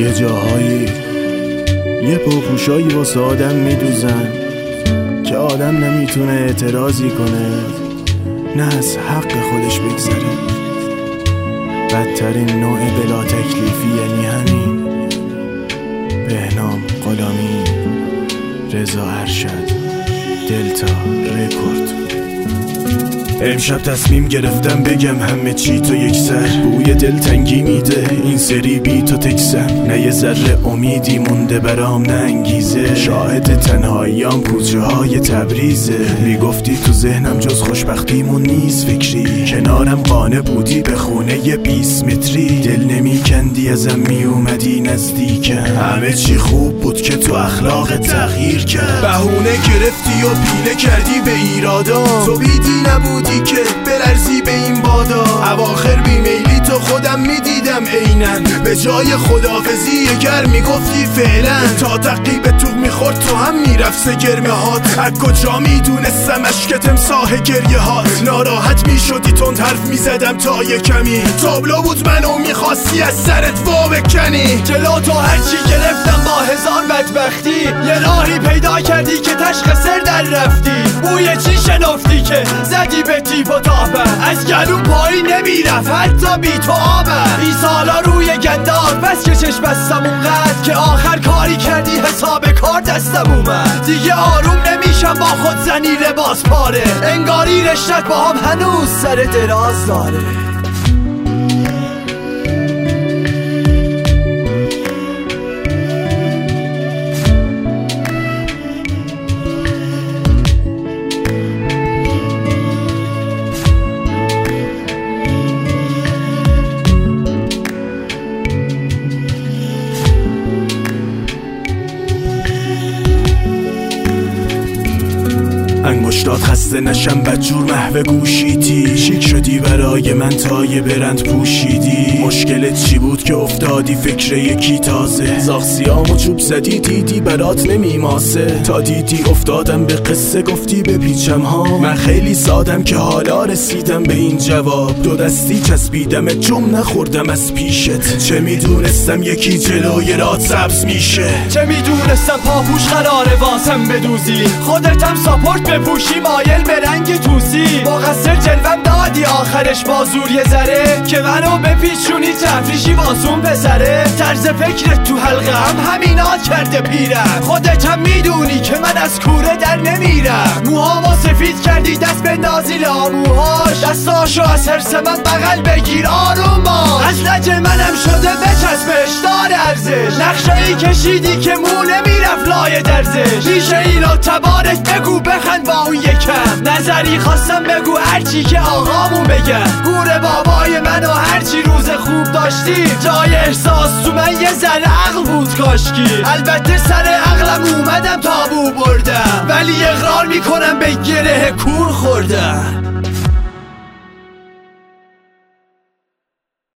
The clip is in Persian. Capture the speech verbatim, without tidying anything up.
یه جاهایی یه پاپوشایی واسه آدم میدوزن که آدم نمیتونه اعتراضی کنه، نه از حق خودش بگذره. بدترین نوع بلا تکلیفی یعنی همین. بهنام غلامی، رضا ارشد، دلتا رکورد. امشب تصمیم گرفتم بگم همه چی تو یک سر، بوی دلتنگی میده این سری بی تو تکسم، نه یه ذره امیدی مونده برام نه انگیزه، شاهد تنهاییام کوچه های تبریزه. میگفتی تو ذهنم جز خوشبختیمون نیست فکری، کنارم قانع بودی به خونه یه بیست متری، دل نمیکندی ازم میومدی نزدیکم، همه چی خوب بود که تو اخلاق تغییر کرد، بهونه گرفتی و پیله کردی به ایرادام، تو بیدی نبودی که بلرزی به این بادا، اواخر بیمیلی تو خودم میدیدم عینن، به جای خدافزی گر میگفتی فعلا، تا تقیب تو میخورد تو هم میرفت گرمه هات، از کجا میدونستم اشکت امساه گریه هات، ناراحت میشدی تند حرف میزدم تا یه کمی، تابلو بود منو میخواستی از سرت وا بکنی، جلو تو هرچی گرفتم با هزار بدبختی، یه راهی پیدا کردی که تشخ سر در رفتی، بوی چی شنفتی که زدی به تیپ و تابه، از گلو پایین نمیرفت حتی بی تو آبه، ای سالا روی گندار بس که چشم بستم اونقدر که آخر کاری کردی حساب کار دستم اومد، دیگه آروم نمیشم با خود زنی لباس پاره، انگاری رشتت با هم هنوز سر دراز داره. انگشتات خسته نشم بدجور محو گوشیتی، شیک شدی برای من تا یه برند پوشیدی، مشکلت چی بود که افتادی فکر یکی تازه، زاغسیامو چوب زدی دیدی برات نمیماسه، تا دیدی افتادم به قصه گفتی به پیچم ها، من خیلی سادم که حالا رسیدم به این جواب، دو دستی چسبیدم جم نخوردم از پیشت، چه میدونستم یکی جلوی رات سبز میشه، چه میدونستم پاپوش قراره واسم بدوزی، خودتم ساپورت بپوشی مایل به رنگ توسی، مقصر جلوم دادی آخرش با زور یه ذره، که منو بپیچونی تفریشی واسون پسره، طرز فکرت تو حلقه هم همینات کرده پیرم، خودت هم میدونی که من از کوره در نمیرم، موهامو سفید کردی دست بندازی لاموهاش، دستاشو از حرس من بغل بگیر آروم باش، از لج منم شده بچسبش دار ارزش، نقشایی کشیدی که مو نمیرفت لای درزش، میشه اینو تبارک بگو بخند با اون یکم، نظری خواستم بگو هرچی که آقامون بگم، گور بابای من و هرچی روز خوب داشتی، جای احساس تو من یه ذره عقل بود کاشکی، البته سر عقلم اومدم تابو بردم، ولی اقرار میکنم به گره کور خوردم.